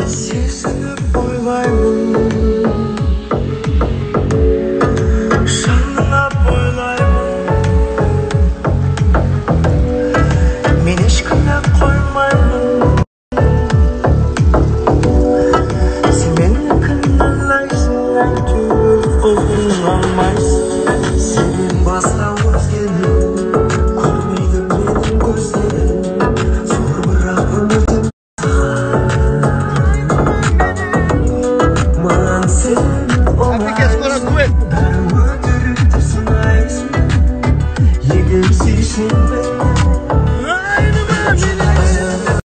сезініп ойлаймын, шыныңап ойлаймын. Мен ешкімді қоймаймын, сен мені кінәлайсың, әйтеуір ұғына алмайсың. Сенен басқа